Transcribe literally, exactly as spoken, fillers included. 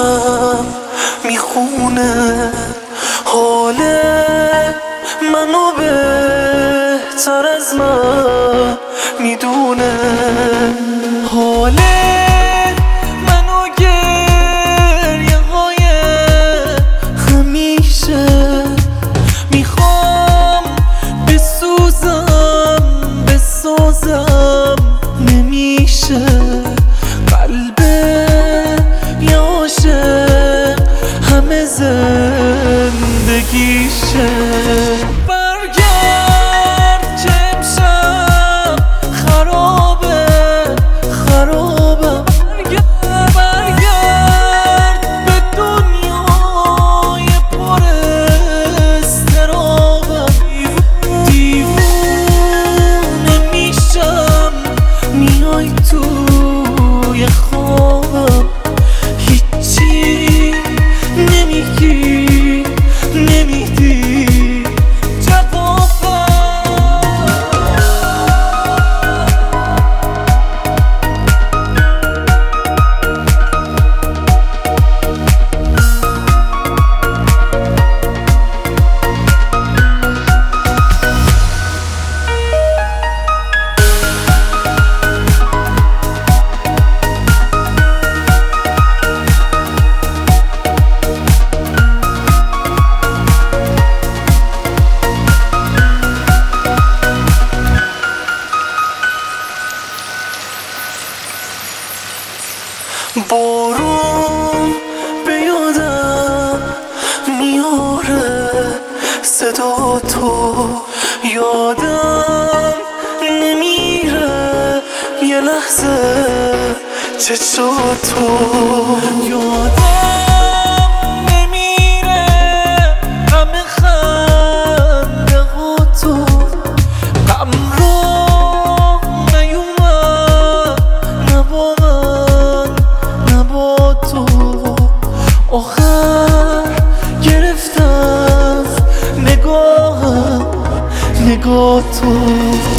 چشمم میخونه حال منو بهتر از من میدونه، حال منو گریه های همیشه میخوام بسوزم بسازم نمیشه، قلب یه عاشق همه زندگیشه. برگرد که امشب خرابه خرابم، برگرد به دنیای پر اضطرابم، دیوونه میشم میای توی خوابم، هیچی نمیگی نمیدی جوابم. بارون به یادم میاره صدا تو، یادم نمیره یه لحظه چشاتو، یادم نمیره همه خنده ها تو، غم رو نیومد نبا من نبا تو، آخر گرفتم نگاهم نگاه تو.